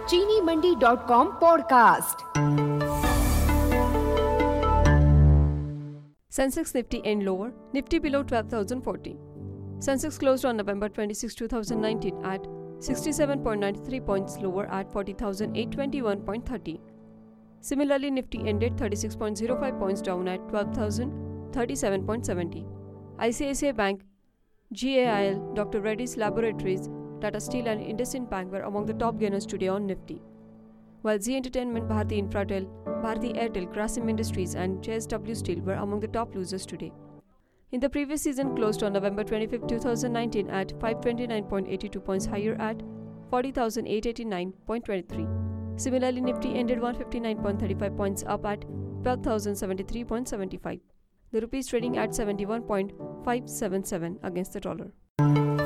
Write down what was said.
चीनीमंडी.com podcast. Sensex Nifty end lower, Nifty below 12,040. Sensex closed on November 26, 2019 at 67.93 points lower at 40,821.30. Similarly, Nifty ended 36.05 points down at 12,037.70. ICICI Bank, GAIL, Dr. Reddy's Laboratories, Tata Steel and IndusInd Bank were among the top gainers today on Nifty. While Zee Entertainment, Bharti Infratel, Bharti Airtel, Grasim Industries and JSW Steel were among the top losers today. In the previous season closed on November 25, 2019 at 529.82 points higher at 40,889.23. Similarly, Nifty ended 159.35 points up at 12,073.75. The rupee is trading at 71.577 against the dollar.